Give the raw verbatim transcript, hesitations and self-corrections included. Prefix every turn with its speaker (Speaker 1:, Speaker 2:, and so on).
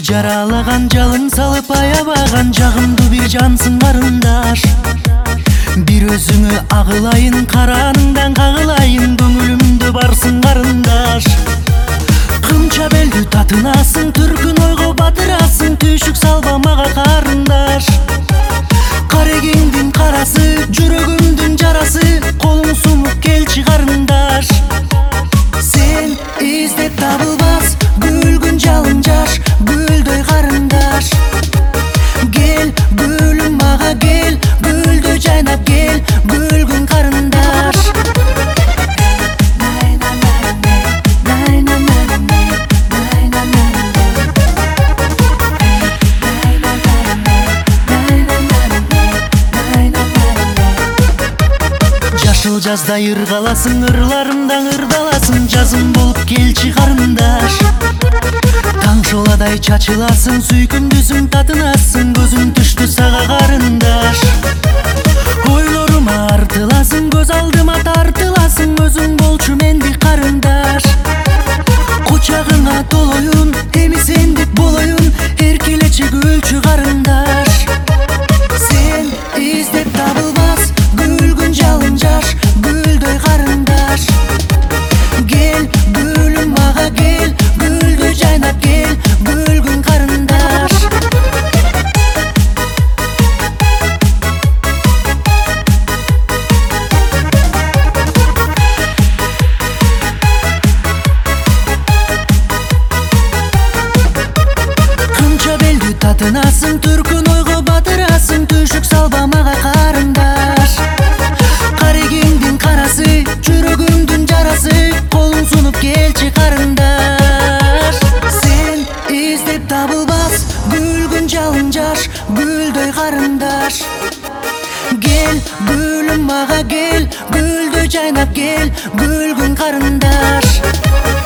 Speaker 1: жаралаган жалын салып аябаган жагымдуу бир жансың карындаш. Бир өзүңө агылайын, караныңдан кагылайын, көңүлүмдө барсың карындаш. Кымча белдүү татынасың, түркүн ойго батырасың, түйшүк салба мага карындаш. Карегеңдин карасы, жүрөгүмдүн жарасы, колуң сунуп келчи карындаш. Сен издеп табылбас күлгүн жалын жаш, гүлдөй карындаш. Кел гүлүм мага кел, гүлдөй жайнап кел, күлгүн карындаш. Жашыл жазда ыргаласың, ырларымдан ырдаласың, жазым болуп келчи карындаш. Таң шоладай чачыласың, сүйкүмдүүсүң татынасың, көзүм түштү сага карындаш. Ойлорума артыласың, көз алдыма тартыласың, өзүң болчу мендик карындаш. Кучагыңа толоюн, эми сендик болоюн, эркелечи күлчү карындаш. Сен издеп табылбас күлгүн жалын жаш, гүлдөй карындаш. Кел гүлүм мага кел, гүлдөй жайнап кел, күлгүн карындаш. Кымча белдүү татынасың, түркүн ойго батырасың, түйшүк салба мага карындаш. Карегеңдин карасы, жүрөгүмдүн жарасы, колуң сунуп келчи карындаш. Сен издеп табылбас күлгүн жалын жаш, гүлдөй карындаш. Кел гүлүм мага кел, гүлдөй жайнап кел, күлгүн карындаш.